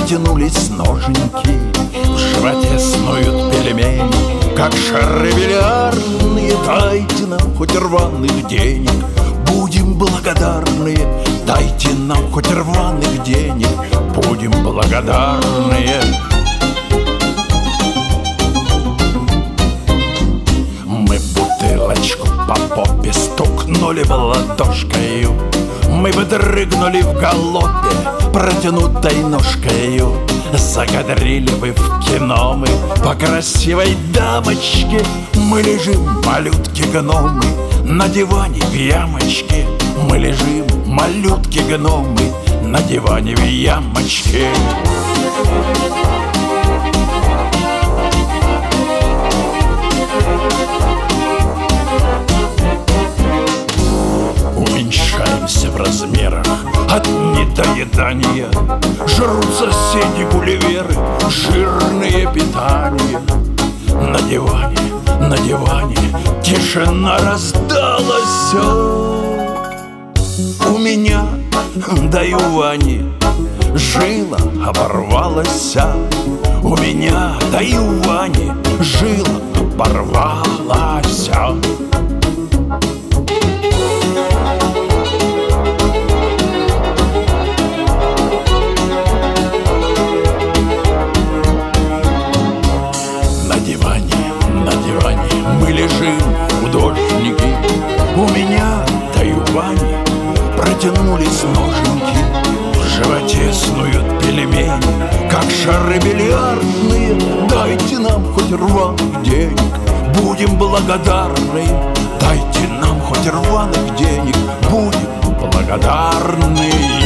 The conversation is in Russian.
протянулись ноженьки, в животе снуют пельмени, как шары бильярдные. Дайте нам хоть рваных денег, будем благодарны. Дайте нам хоть рваных денег, будем благодарны. Мы бутылочку по попе стукнули в ладошкою, мы выдрыгнули в галопе протянутой ножкою. Закадрили вы в кино мы по красивой дамочке. Мы лежим, малютки-гномы, на диване в ямочке. Мы лежим, малютки-гномы, на диване в ямочке. Уменьшаемся в размерах от недоедания. Жрут соседи гулливеры жирные питания. На диване тишина раздалась. У меня, да и у Вани, жила оборвалась. У меня, да и у Вани, жила оборвалась. На диване мы лежим, художники. У меня, да и у Вани, протянулись ноженьки, в животе снуют пельмени, как шары бильярдные. Дайте нам хоть рваных денег, будем благодарны. Дайте нам хоть рваных денег, будем благодарны.